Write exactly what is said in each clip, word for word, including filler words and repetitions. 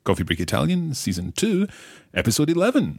Coffee Break Italian, Season two, Episode eleven.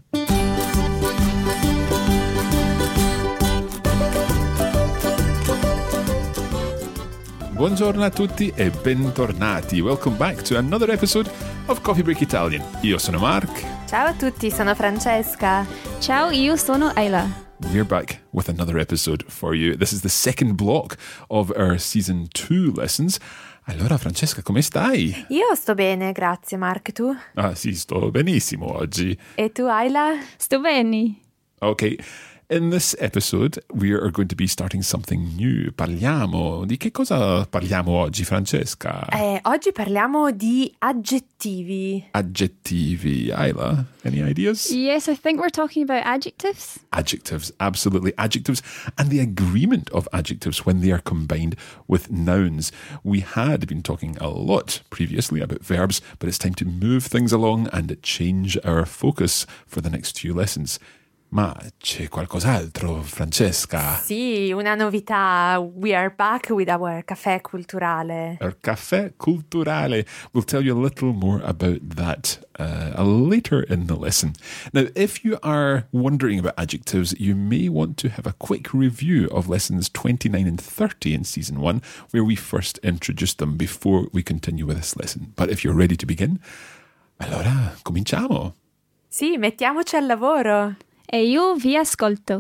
Buongiorno a tutti e bentornati. Welcome back to another episode of Coffee Break Italian. Io sono Mark. Ciao a tutti, sono Francesca. Ciao, io sono Ayla. We're back with another episode for you. This is the second block of our Season two lessons. Allora, Francesca, come stai? Io sto bene, grazie, Mark. Tu? Ah, sì, sto benissimo oggi. E tu, Ayla? Sto bene. Okay. In this episode, we are going to be starting something new. Parliamo. Di che cosa parliamo oggi, Francesca? Eh, oggi parliamo di aggettivi. Aggettivi. Ayla, any ideas? Yes, I think we're talking about adjectives. Adjectives, absolutely. Adjectives and the agreement of adjectives when they are combined with nouns. We had been talking a lot previously about verbs, but it's time to move things along and change our focus for the next few lessons. Ma c'è qualcos'altro, Francesca? Sì, una novità. We are back with our caffè culturale. Our caffè culturale. We'll tell you a little more about that uh, later in the lesson. Now, if you are wondering about adjectives, you may want to have a quick review of lessons twenty-nine and thirty in Season one, where we first introduced them before we continue with this lesson. But if you're ready to begin, allora cominciamo. Sì, mettiamoci al lavoro. E io vi ascolto.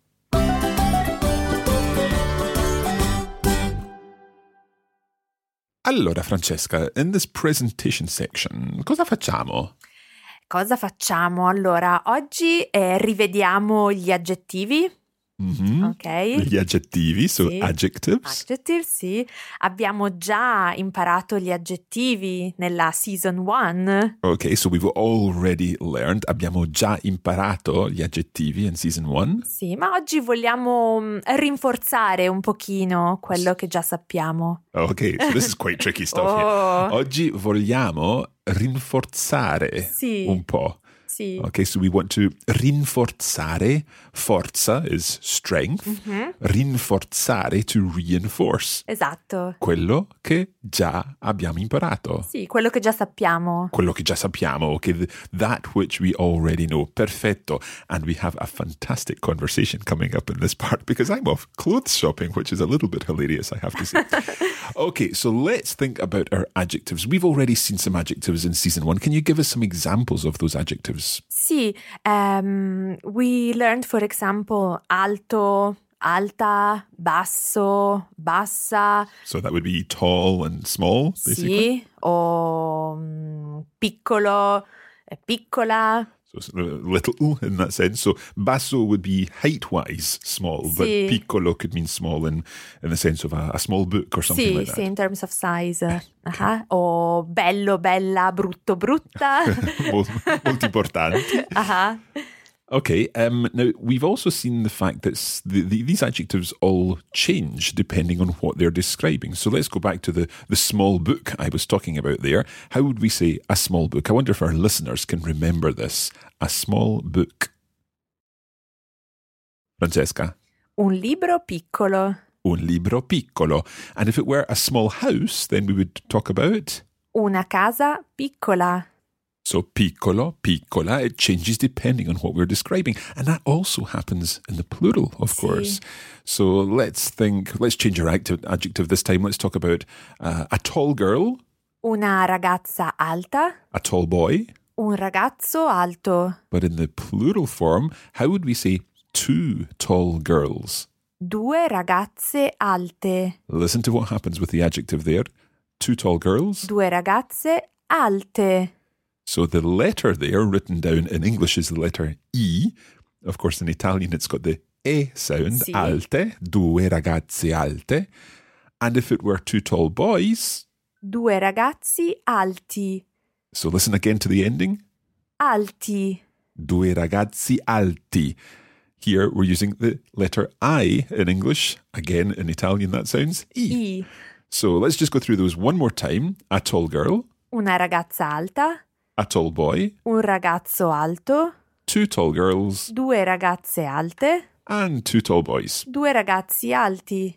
Allora, Francesca, in this presentation section, cosa facciamo? Cosa facciamo? Allora, oggi eh, rivediamo gli aggettivi. Mm-hmm. Ok. Gli aggettivi, so sì. adjectives. Adjectives, sì. Abbiamo già imparato gli aggettivi nella Season one. Ok, so we've already learned, abbiamo già imparato gli aggettivi in Season one. Sì, ma oggi vogliamo rinforzare un pochino quello che già sappiamo. Ok, so this is quite tricky stuff oh. here. Oggi vogliamo rinforzare sì. un po'. Sì. Okay, so we want to rinforzare. Forza is strength. Mm-hmm. Rinforzare, to reinforce. Esatto. Quello che già abbiamo imparato. Sì, quello che già sappiamo. Quello che già sappiamo. Okay, the, that which we already know. Perfetto. And we have a fantastic conversation coming up in this part because I'm off clothes shopping, which is a little bit hilarious, I have to say. Okay, so let's think about our adjectives. We've already seen some adjectives in Season one. Can you give us some examples of those adjectives? Sì, um, we learned, for example, alto, alta, basso, bassa. So that would be tall and small, basically? Sì, o um, piccolo, piccola. So little in that sense. So basso would be height-wise small, sì. but piccolo could mean small in, in the sense of a, a small book or something sì, like that. Sì, in terms of size. Uh-huh. O bello, bella, brutto, brutta. Molto importanti. Uh-huh. Okay, um, now we've also seen the fact that the, the, these adjectives all change depending on what they're describing. So let's go back to the, the small book I was talking about there. How would we say a small book? I wonder if our listeners can remember this. A small book. Francesca? Un libro piccolo. Un libro piccolo. And if it were a small house, then we would talk about? Una casa piccola. So piccolo, piccola, it changes depending on what we're describing. And that also happens in the plural, of sì. course. So let's think, let's change our adjective this time. Let's talk about uh, a tall girl. Una ragazza alta. A tall boy. Un ragazzo alto. But in the plural form, how would we say two tall girls? Due ragazze alte. Listen to what happens with the adjective there. Two tall girls. Due ragazze alte. So the letter there written down in English is the letter E. Of course, in Italian, it's got the E sound. Sì. Alte. Due ragazze alte. And if it were two tall boys. Due ragazzi alti. So listen again to the ending. Alti. Due ragazzi alti. Here we're using the letter I in English. Again, in Italian, that sounds E. I. So let's just go through those one more time. A tall girl. Una ragazza alta. A tall boy. Un ragazzo alto. Two tall girls. Due ragazze alte. And two tall boys. Due ragazzi alti.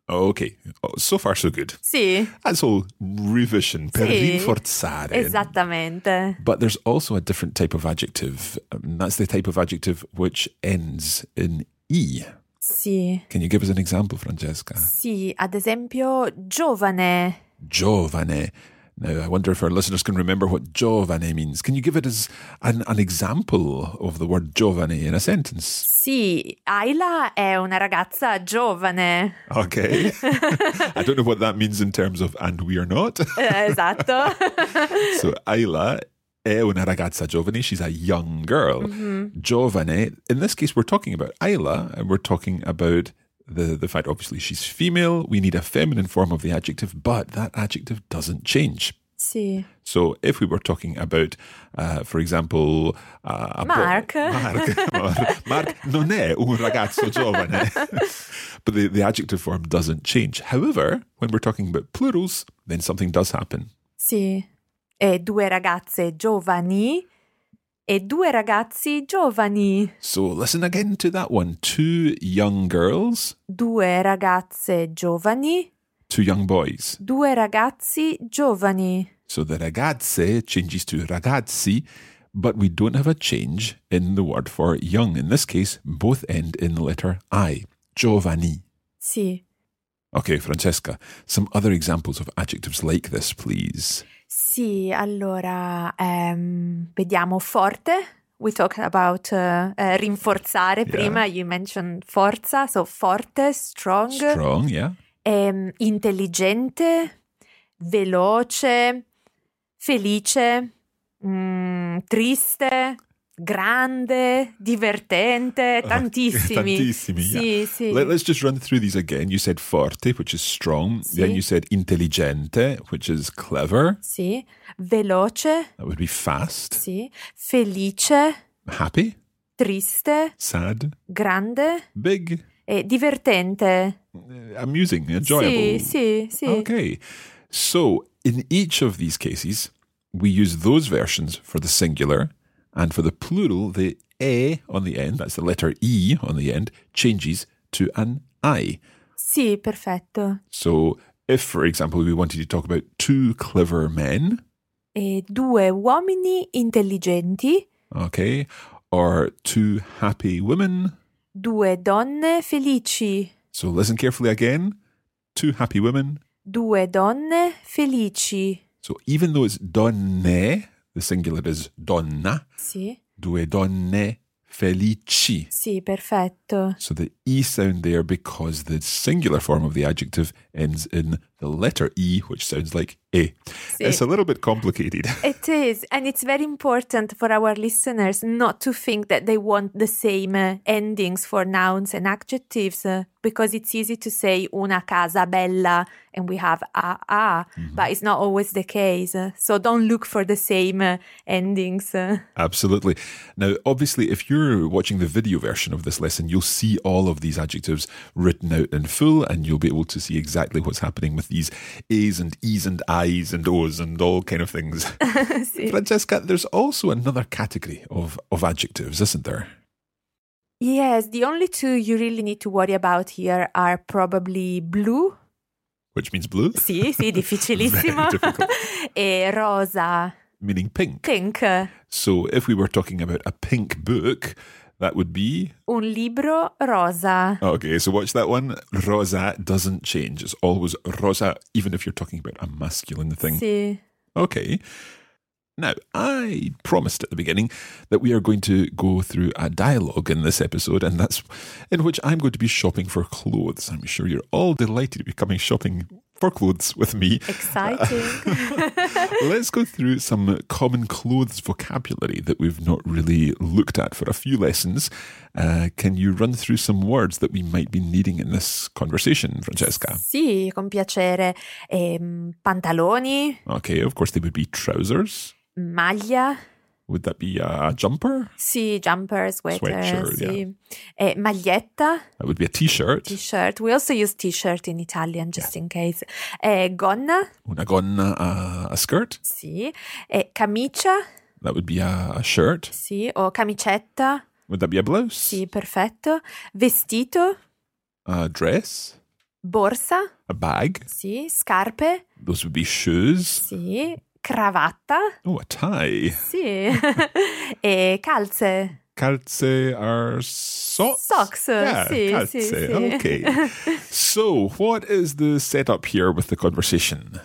Okay, oh, so far so good. Sì, That's all revision, per Sì, rinforzare. esattamente. But there's also a different type of adjective. Um, that's the type of adjective which ends in E. Sì, Can you give us an example, Francesca? sì, ad esempio giovane. Giovane. Now, I wonder if our listeners can remember what giovane means. Can you give it as an, an example of the word giovane in a sentence? Sì, Ayla è una ragazza giovane. Okay. I don't know what that means in terms of and we are not. Eh, esatto. So, Ayla è una ragazza giovane. She's a young girl. Mm-hmm. Giovane. In this case, we're talking about Ayla, and we're talking about the, the fact, obviously, she's female. We need a feminine form of the adjective, but that adjective doesn't change. Sì. So if we were talking about, uh, for example... Uh, a Mark. Bo- Mark. Mark non è un ragazzo giovane. But the, the adjective form doesn't change. However, when we're talking about plurals, then something does happen. Sì. E due ragazze giovani e due ragazzi giovani. So listen again to that one. Two young girls, Due ragazze giovani, two young boys. due ragazzi giovani. So the ragazze changes to ragazzi, but we don't have a change in the word for young. In this case, both end in the letter I. Giovani. Sì. Okay, Francesca, some other examples of adjectives like this, please. Sì, allora, ehm, vediamo forte. We talked about uh, uh, rinforzare prima. You mentioned forza, so forte, strong. Strong, yeah. Ehm, intelligente, veloce, felice, mm, triste, grande, divertente, tantissimi. Tantissimi, sì, yeah. sì. Let, let's just run through these again. You said forte, which is strong. Sì. Then you said intelligente, which is clever. Sì, veloce, That would be fast. sì, felice, Happy, triste, sad, grande big, e divertente. uh, amusing, enjoyable. Sì, sì, sì. Okay. So in each of these cases, we use those versions for the singular, and for the plural, the e on the end, that's the letter E on the end, changes to an I. Sì, perfetto. So if, for example, we wanted to talk about two clever men, E due uomini intelligenti, okay, or two happy women. due donne felici. So listen carefully again. Two happy women. Due donne felici. So even though it's donne, the singular is donna, Sì, due donne felici. sì, perfetto. So the E sound there because the singular form of the adjective ends in the letter E, which sounds like E. Sì. It's a little bit complicated. It is, and it's very important for our listeners not to think that they want the same uh, endings for nouns and adjectives, uh, because it's easy to say una casa bella and we have a a, Mm-hmm. but it's not always the case. Uh, so don't look for the same uh, endings. Uh. Absolutely. Now, obviously, if you're watching the video version of this lesson, you'll see all of these adjectives written out in full, and you'll be able to see exactly what's happening with these A's and E's and I's and O's and all kind of things. Sì. Francesca, there's also another category of, of adjectives, isn't there? Yes, the only two you really need to worry about here are probably blue. Which means blue, Sì, sì, difficilissimo. Very difficult. E rosa. meaning pink. Pink. So if we were talking about a pink book, that would be... Un libro rosa. Okay, so watch that one. Rosa doesn't change. It's always rosa, even if you're talking about a masculine thing. Sì. Okay. Now, I promised at the beginning that we are going to go through a dialogue in this episode, and that's in which I'm going to be shopping for clothes. I'm sure you're all delighted to be coming shopping for clothes with me. Exciting. Let's go through some common clothes vocabulary that we've not really looked at for a few lessons. Uh, can you run through some words that we might be needing in this conversation, Francesca? Sì, con piacere. Ehm, pantaloni, Okay, of course they would be trousers. maglia, Would that be a jumper? sì, jumper, sweater, Sweatshirt, sì. E maglietta, That would be a t-shirt. t-shirt. We also use t-shirt in Italian, just in case. E gonna, Una gonna, a, a skirt. sì. E camicia, That would be a, a shirt. sì. O camicetta, Would that be a blouse? sì, perfetto. Vestito, A dress. Borsa, A bag. sì. Scarpe, Those would be shoes. sì. Cravatta, Oh, a tie. sì. E calze. Calze are socks? Socks, Yeah, sì, calze. sì, sì. Okay. So, what is the setup here with the conversation?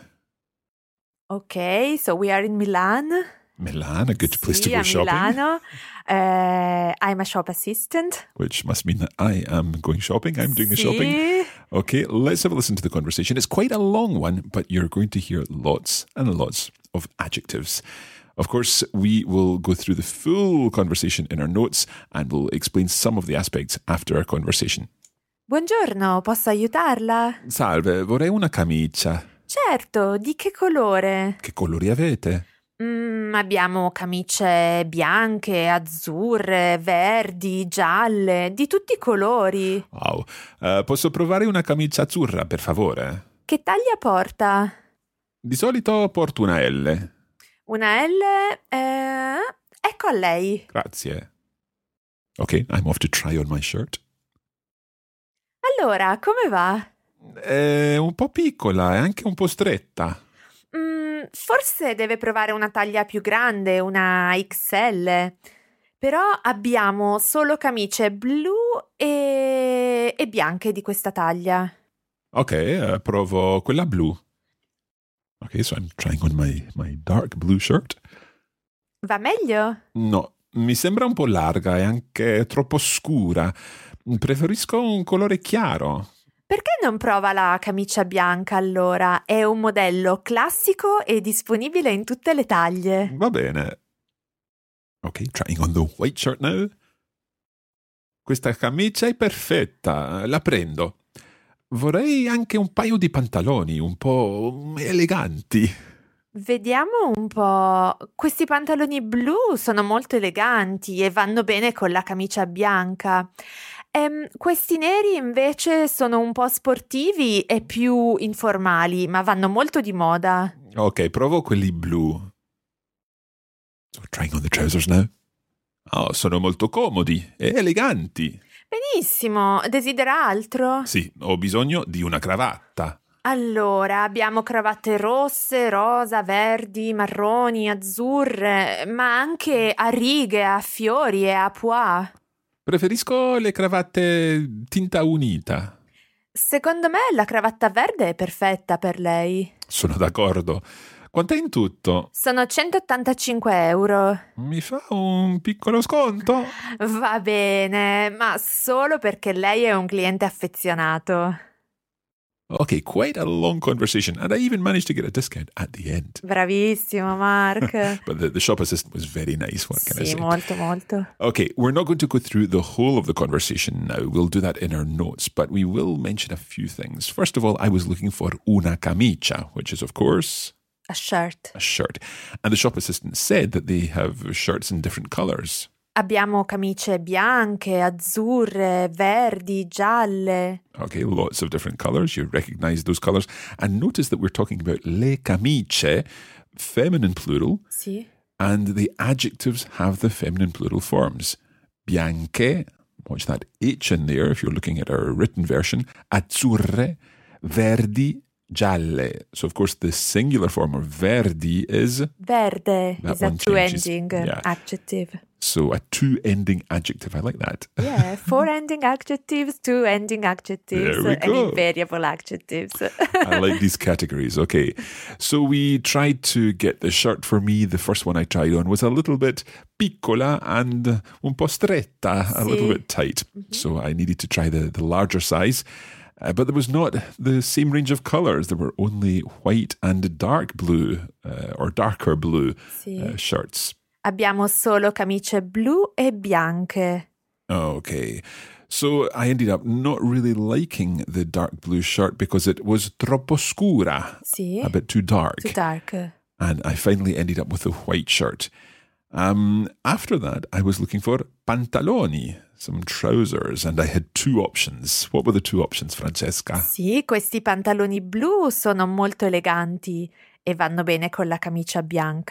Ok, so we are in Milan. Milan, a good place to Sì, go a shopping. Milano. Uh, I'm a shop assistant. Which must mean that I am going shopping. I'm doing the Sì. shopping. Okay, let's have a listen to the conversation. It's quite a long one, but you're going to hear lots and lots of adjectives. Of course, we will go through the full conversation in our notes and we'll explain some of the aspects after our conversation. Buongiorno, posso aiutarla? Salve, vorrei una camicia. Certo, di che colore? Che colori avete? Mm, abbiamo camicie bianche, azzurre, verdi, gialle, di tutti i colori. Wow. Eh, posso provare una camicia azzurra, per favore? Che taglia porta? Di solito porto una L. Una L? Eh, ecco a lei. Grazie. Ok, I'm off to try on my shirt. Allora, come va? È un po' piccola e anche un po' stretta. Mm, forse deve provare una taglia più grande, una X L. Però abbiamo solo camicie blu e, e bianche di questa taglia. Ok, eh, provo quella blu. Ok, so I'm trying on my, my dark blue shirt. Va meglio? No, mi sembra un po' larga e anche troppo scura. Preferisco un colore chiaro. Perché non prova la camicia bianca allora? È un modello classico e disponibile in tutte le taglie. Va bene. Ok, trying on the white shirt now. Questa camicia è perfetta, la prendo. Vorrei anche un paio di pantaloni un po' eleganti. Vediamo un po'. Questi pantaloni blu sono molto eleganti e vanno bene con la camicia bianca. Ehm, questi neri invece sono un po' sportivi e più informali, ma vanno molto di moda. Ok, provo quelli blu. So, trying on the trousers now. Oh, sono molto comodi e eleganti. Benissimo, desidera altro? Sì, ho bisogno di una cravatta. Allora, abbiamo cravatte rosse, rosa, verdi, marroni, azzurre, ma anche a righe, a fiori e a pois. Preferisco le cravatte tinta unita. Secondo me la cravatta verde è perfetta per lei. Sono d'accordo. Quant'è in tutto? Sono centottantacinque euro. Mi fa un piccolo sconto? Va bene, ma solo perché lei è un cliente affezionato. Okay, quite a long conversation, and I even managed to get a discount at the end. Bravissimo, Mark. But the, the shop assistant was very nice, what can I Sì, say? molto, molto. Okay, we're not going to go through the whole of the conversation now. We'll do that in our notes, but we will mention a few things. First of all, I was looking for una camicia, which is, of course, A shirt. a shirt. And the shop assistant said that they have shirts in different colors. Abbiamo camicie bianche, azzurre, verdi, gialle. Okay, lots of different colors. You recognize those colors. And notice that we're talking about le camicie, feminine plural, Sì. and the adjectives have the feminine plural forms. Bianche, watch that H in there if you're looking at our written version. Azzurre, verdi, gialle. So, of course, the singular form of verdi is... Verde That is a one changes. two-ending Yeah. adjective. So, a two-ending adjective. I like that. Yeah, four-ending adjectives, two-ending adjectives, There we and go. invariable adjectives. I like these categories. Okay. So we tried to get the shirt for me. The first one I tried on was a little bit piccola and un po' stretta, a Sì. little bit tight. So I needed to try the, the larger size. Uh, but there was not the same range of colors. There were only white and dark blue uh, or darker blue Sì. uh, shirts. Abbiamo solo camicie blu e bianche. Okay. So I ended up not really liking the dark blue shirt because it was troppo scura, Sì. a bit too dark. Too dark. And I finally ended up with a white shirt. Um, after that, I was looking for pantaloni, some trousers, and I had two options. What were the two options, Francesca? Sì, questi pantaloni blu sono molto eleganti e vanno bene con la camicia bianca.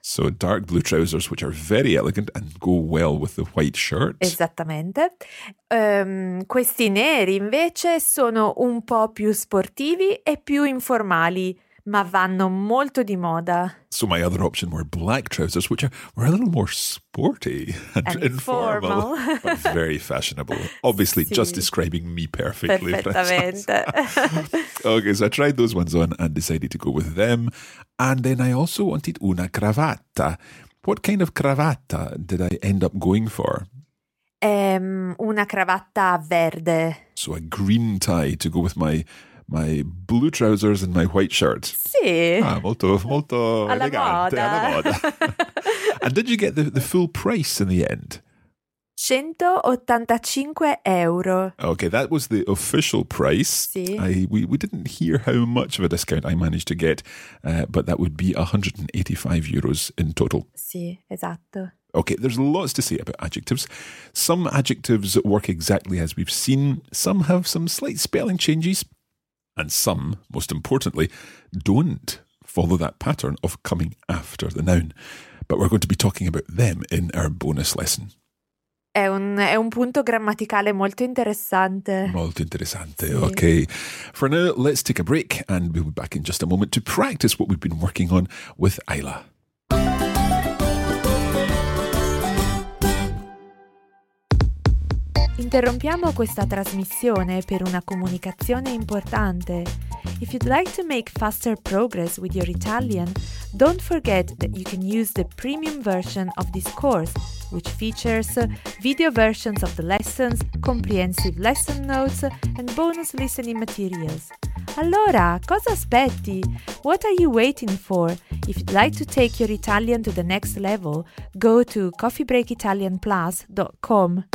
So dark blue trousers, which are very elegant and go well with the white shirt. Esattamente. Um, questi neri invece sono un po' più sportivi e più informali, ma vanno molto di moda. So my other option were black trousers, which are, were a little more sporty and, And informal, formal. but very fashionable. Obviously, Sì. just describing me perfectly. Perfettamente. Okay, so I tried those ones on and decided to go with them. And then I also wanted una cravatta. What kind of cravatta did I end up going for? Um, una cravatta verde. So a green tie to go with my my blue trousers and my white shirt. Sì. Ah, molto, molto Alla elegante, moda. alla moda. And did you get the, the full price in the end? centottantacinque euro. Okay, that was the official price. Sì. I, we, we didn't hear how much of a discount I managed to get, uh, but that would be one hundred eighty-five euros in total. Sì, esatto. Okay, there's lots to say about adjectives. Some adjectives work exactly as we've seen. Some have some slight spelling changes. And some, most importantly, don't follow that pattern of coming after the noun. But we're going to be talking about them in our bonus lesson. È un, è un punto grammaticale molto interessante. Molto interessante. Sì. Okay. For now, let's take a break and we'll be back in just a moment to practice what we've been working on with Ayla. Interrompiamo questa trasmissione per una comunicazione importante. If you'd like to make faster progress with your Italian, don't forget that you can use the premium version of this course, which features video versions of the lessons, comprehensive lesson notes, and bonus listening materials. Allora, cosa aspetti? What are you waiting for? If you'd like to take your Italian to the next level, go to coffee break italian plus dot com.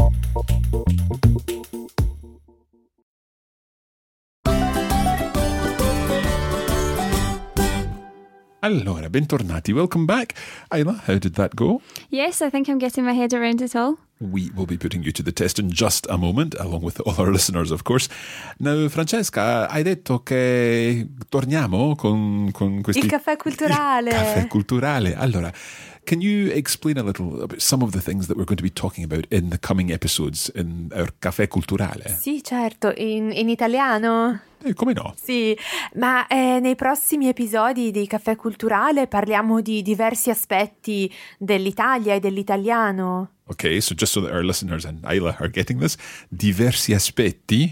Allora, bentornati. Welcome back. Ayla, how did that go? Yes, I think I'm getting my head around it all. We will be putting you to the test in just a moment, along with all our listeners, of course. Now, Francesca, hai detto che torniamo con, con questi... Il caffè culturale. Il caffè culturale. Allora, can you explain a little about some of the things that we're going to be talking about in the coming episodes in our caffè culturale? Sì, certo, in, in italiano. Eh, come no? Sì, ma eh, nei prossimi episodi di Caffè Culturale parliamo di diversi aspetti dell'Italia e dell'italiano. Okay, so just so that our listeners and Ayla are getting this, diversi aspetti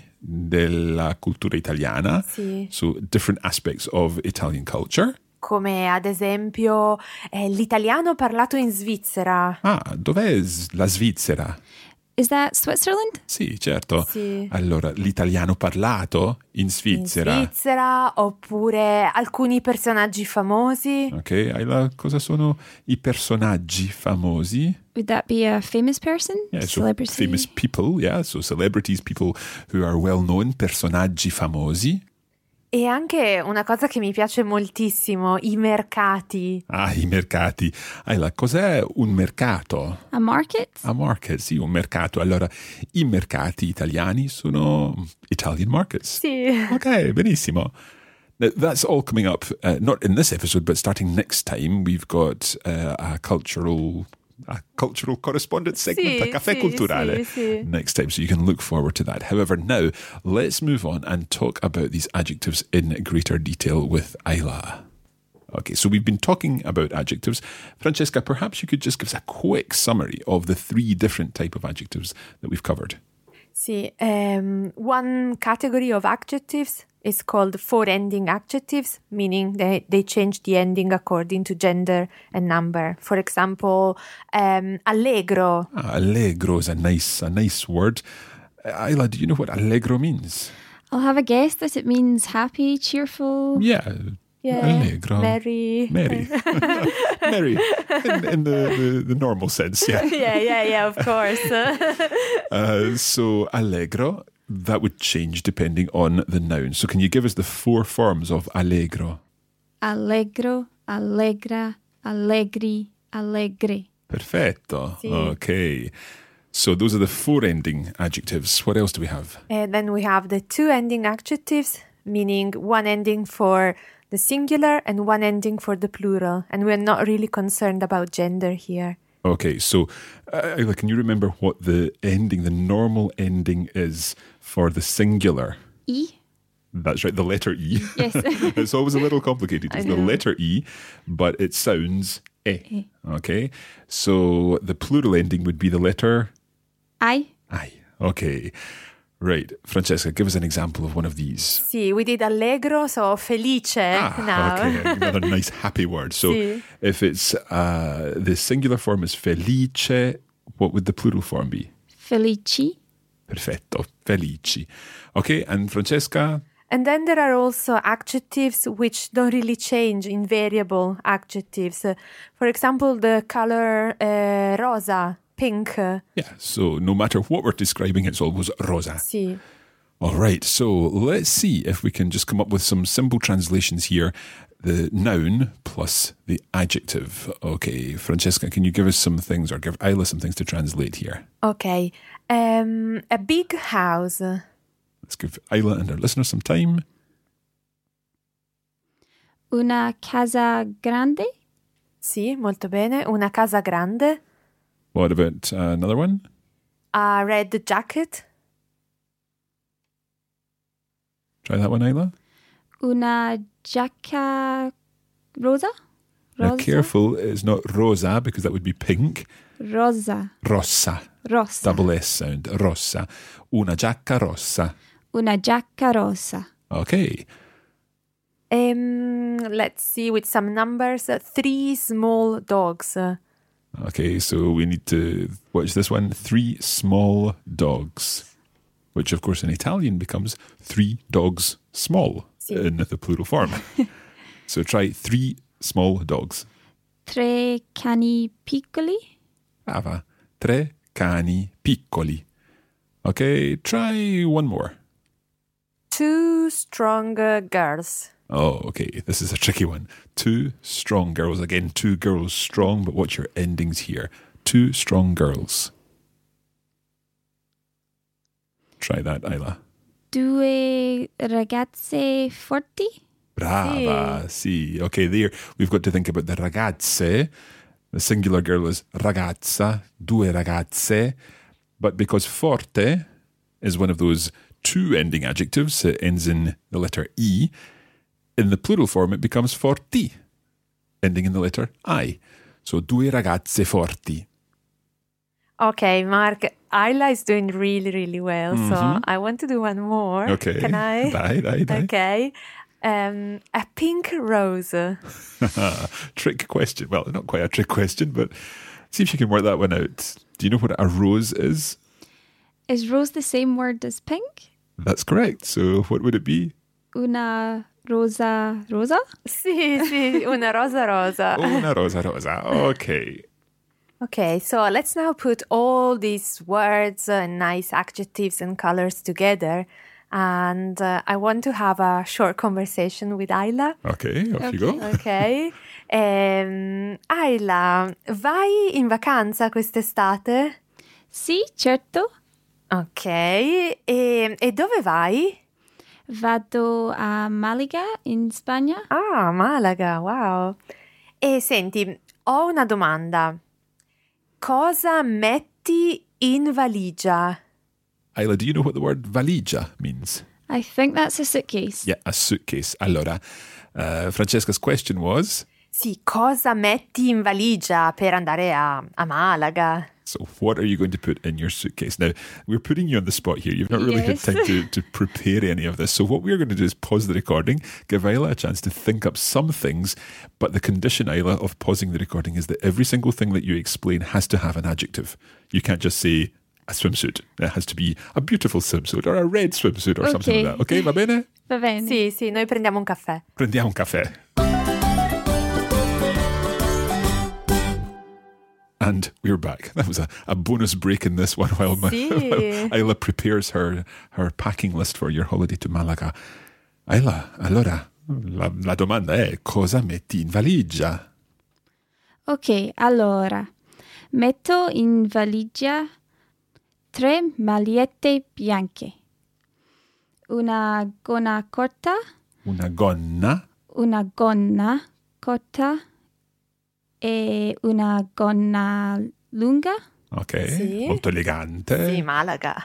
della cultura italiana. Sì. So different aspects of Italian culture. Come ad esempio eh, l'italiano parlato in Svizzera. Ah, dov'è la Svizzera? Is that Switzerland? Sì, certo. Sì. Allora, l'italiano parlato in Svizzera. In Svizzera, oppure alcuni personaggi famosi. Ok, Ayla, cosa sono i personaggi famosi? Would that be a famous person? Yeah, so Celebrity? famous people, yeah, so celebrities, people who are well known, personaggi famosi. E anche una cosa che mi piace moltissimo, i mercati. Ah, i mercati. Ayla, cos'è un mercato? A market? A market, sì, un mercato. Allora, i mercati italiani sono Italian markets. Sì. Ok, benissimo. Now, that's all coming up, uh, not in this episode, but starting next time, we've got uh, a cultural... a cultural correspondence segment, Sì, a caffè sì, culturale sì, sì. next time, so you can look forward to that. However, now let's move on and talk about these adjectives in greater detail with Ayla. Okay, so we've been talking about adjectives. Francesca, perhaps you could just give us a quick summary of the three different type of adjectives that we've covered. Sì, um, one category of adjectives is called four-ending adjectives, meaning they, they change the ending according to gender and number. For example, um, allegro. Ah, allegro is a nice, a nice word. Ayla, do you know what allegro means? I'll have a guess that it means happy, cheerful. Yeah, Yeah, allegro. merry. Merry. Merry. In, in the, the, the normal sense, yeah. yeah, yeah, yeah, of course. Uh, so, allegro, that would change depending on the noun. So, can you give us the four forms of allegro? Allegro, allegra, allegri, allegre. Perfetto. Sì. Okay. So, those are the four ending adjectives. What else do we have? And then we have the two-ending adjectives, meaning one ending for the singular and one ending for the plural. And we're not really concerned about gender here. Okay, so uh, Ayla, can you remember what the ending, the normal ending is for the singular? E. That's right, the letter E. Yes. It's always a little complicated. It's the letter E, but it sounds E. E. Okay, so the plural ending would be the letter I. I. Okay, right. Francesca, give us an example of one of these. Sì, we did allegro, so felice Ah, now. okay, another nice happy word. So Sì. if it's uh, the singular form is felice, what would the plural form be? Felici. Perfetto, felici. Okay, and Francesca? And then there are also adjectives which don't really change, invariable adjectives. Uh, For example, the color uh, rosa, pink. uh, Yeah, so no matter what we're describing, it's always rosa. Sì. All right, so let's see if we can just come up with some simple translations here. The noun plus the adjective. Okay, Francesca, can you give us some things, or give Ayla some things to translate here? Ok. Um, a big house. Let's give Ayla and our listeners some time. Una casa grande. Sì, molto bene. Una casa grande. What about uh, another one? A red jacket. Try that one, Ayla. Una giacca rosa. Now, Rosa. careful, it's not rosa because that would be pink. Rosa. Rossa. Rossa. Double S sound. Rossa. Una giacca rossa. Una giacca rosa. Okay. Um, let's see with some numbers. Uh, three small dogs. Uh, Okay, so we need to watch this one. Three small dogs, which of course in Italian becomes three dogs small Sì. in the plural form. So try three small dogs. Tre cani piccoli. Brava. Tre cani piccoli. Okay, try one more. two strong uh, girls. Oh, okay. This is a tricky one. Two strong girls. Again, two girls strong, but what's your endings here? Two strong girls. Try that, Ayla. Due ragazze forti. Brava. Sì. Okay, there we've got to think about the ragazze. The singular girl is ragazza, due ragazze. But because forte is one of those two ending adjectives, it ends in the letter E. In the plural form, it becomes forti, ending in the letter I. So, due ragazze forti. Okay, Mark, Ayla is doing really, really well. So I want to do one more. Okay. Can I? Dai, dai, dai. Okay. Um, a pink rose. Trick question. Well, not quite a trick question, but see if you can work that one out. Do you know what a rose is? Is rose the same word as pink? That's correct. So, what would it be? Una rosa rosa? Sì, sì, una rosa rosa. Una rosa rosa. Okay. Okay, so let's now put all these words and nice adjectives and colors together. And uh, I want to have a short conversation with Ayla. Okay, off you go. Ok. Ehm, Ayla, vai in vacanza quest'estate? Sì, certo. Ok. E, e dove vai? Vado a Malaga in Spagna. Ah, Malaga, wow. E senti, ho una domanda. Cosa metti in valigia? Ayla, do you know what the word valigia means? I think that's a suitcase. Yeah, a suitcase. Allora, uh, Francesca's question was, Sì, cosa metti in valigia per andare a, a Malaga? so what are you going to put in your suitcase? Now, we're putting you on the spot here. You've not really Yes. had time to, to prepare any of this. So what we're going to do is pause the recording, give Ayla a chance to think up some things, but the condition, Ayla, of pausing the recording is that every single thing that you explain has to have an adjective. You can't just say a swimsuit. It has to be a beautiful swimsuit or a red swimsuit or something Okay. like that. Okay, va bene? Va bene. Sì, sì, noi prendiamo un caffè. Prendiamo un caffè. And we're back. That was a, a bonus break in this one while, my, Sì. while Ayla prepares her, her packing list for your holiday to Malaga. Ayla, allora, la, la domanda è cosa metti in valigia? Ok, allora. Metto in valigia tre magliette bianche. Una gonna corta, Una gonna, una gonna corta e una gonna lunga. Ok, Sì. molto elegante. Sì, Malaga.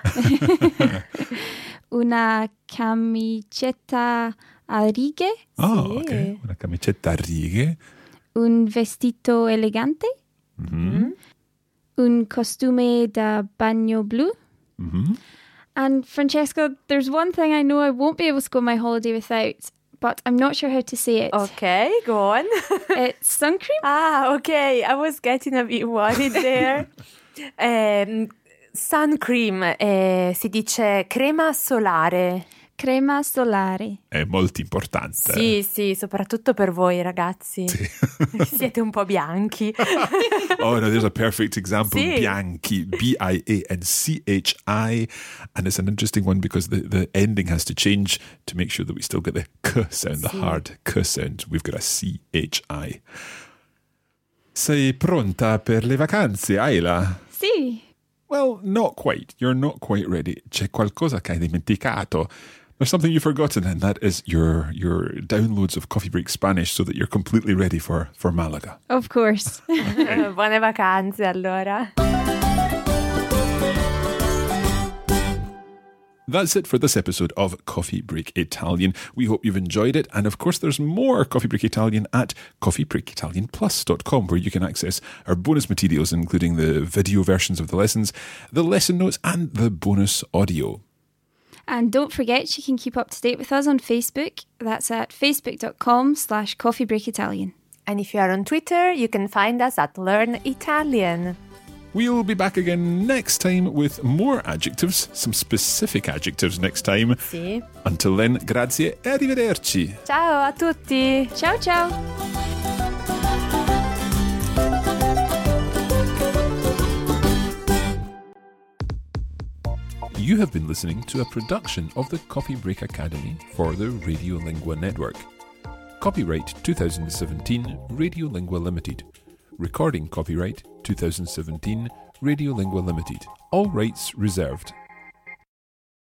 Una camicetta a righe. Oh, Sì. ok, una camicetta a righe. Un vestito elegante. Mhm. Un costume da bagno blu. Mhm. And Francesca, there's one thing I know I won't be able to go my holiday without, but I'm not sure how to say it. Ok, go on. It's sun cream? Ah, ok, I was getting a bit worried there. um, sun cream, eh, si dice crema solare. Crema solare. È molto importante. Sì, sì, soprattutto per voi ragazzi. Siete un po' bianchi. Oh, no, there's a perfect example. Sì. Bianchi, B I A N C H I. And it's an interesting one because the, the ending has to change to make sure that we still get the K sound, the Sì. hard K sound. We've got a C H I. Sei pronta per le vacanze, Ayla? Sì. Well, not quite. You're not quite ready. C'è qualcosa che hai dimenticato. There's something you've forgotten, and that is your your downloads of Coffee Break Spanish so that you're completely ready for, for Malaga. Of course. Buone vacanze allora. That's it for this episode of Coffee Break Italian. We hope you've enjoyed it. And of course, there's more Coffee Break Italian at coffee break italian plus dot com, where you can access our bonus materials, including the video versions of the lessons, the lesson notes, and the bonus audio. And don't forget, you can keep up to date with us on Facebook. That's at facebook.com slash coffeebreakitalian. And if you are on Twitter, you can find us at Learn Italian. We'll be back again next time with more adjectives, some specific adjectives next time. Sì. Until then, grazie e arrivederci. Ciao a tutti. Ciao, ciao. You have been listening to a production of the Coffee Break Academy for the Radiolingua Network. Copyright twenty seventeen Radiolingua Limited. Recording copyright twenty seventeen Radiolingua Limited. All rights reserved.